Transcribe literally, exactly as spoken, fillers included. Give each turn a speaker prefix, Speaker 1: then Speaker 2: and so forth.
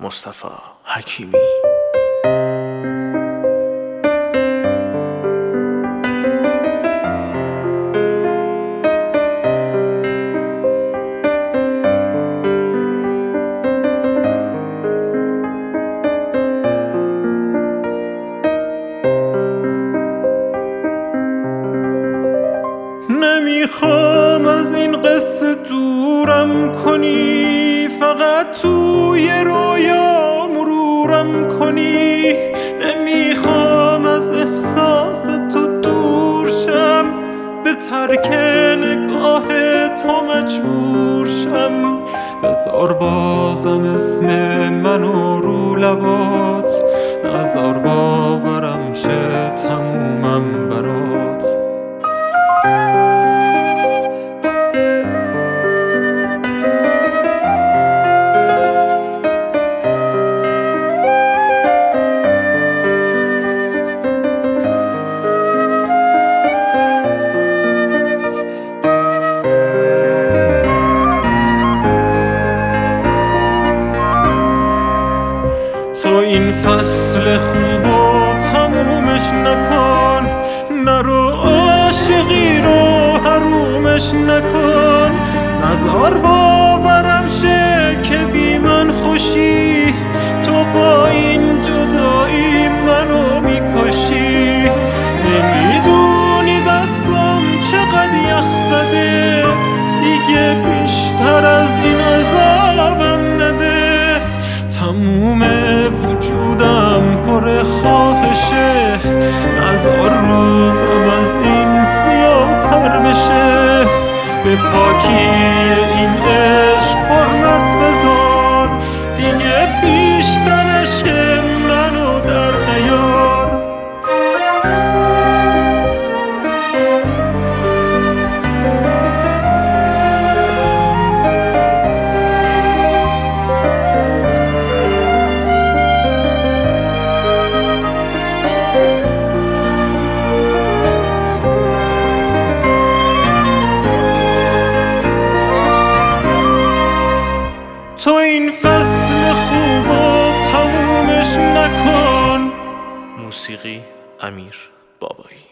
Speaker 1: مصطفی حکیمی.
Speaker 2: نمیخوام از این قصه دورم کنی، فقط توی رویا مرورم کنی. نمیخوام از احساس تو دور شم، به ترک نگاه تو مجبور شم. بذار بازم اسم منو رو لبات، نذار باورم شه تمومم برات. تو این فصل خوبو تمومش نکن، نرو عاشقی رو حرومش نکن. نذار باورم شه که بی من خوشی، تو با این جدایی منو میکشی. نمیدونی دستم چقدر یخ زده، دیگه بیشتر از این عذابم نده. تموم وجودم پر خواهشه، نذار روزم از این سیاه‌تر بشه. به پاکی این عشق حرمت بذار، دیگه بیشترش منو در نیار. تو این فصل خوبو تمومش نکن.
Speaker 1: موسیقی امیر بابایی.